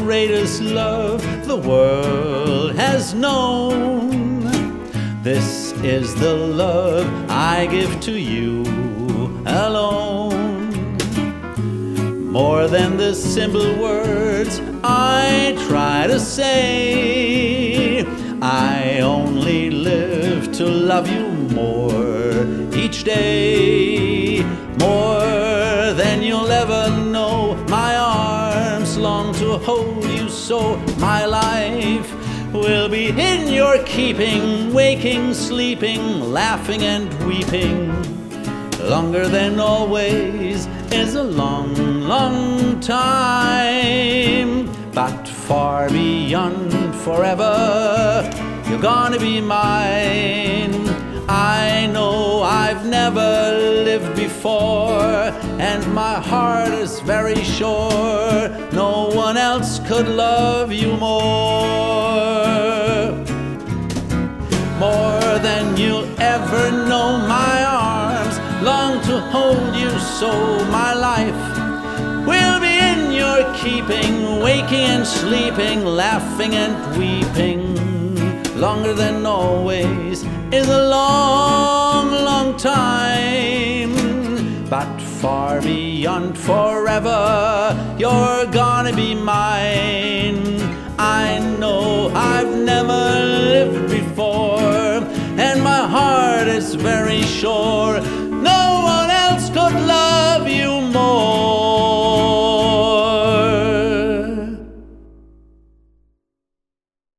greatest love the world has known. This is the love I give to you alone. More than the simple words I try to say, I only live to love you more each day. More than you'll ever know, my arms long to hold you so. My life will be in your keeping, waking, sleeping, laughing and weeping. Longer than always is a long, long time, but far beyond forever, you're gonna be mine. I know I've never lived before, and my heart is very sure no one else could love you more. More than you'll ever know, my arms long to hold you so. My life will be in your keeping, waking and sleeping, laughing and weeping. Longer than always is a long, long time, but far beyond forever, you're gonna be mine. I know I've never lived before, and my heart is very sure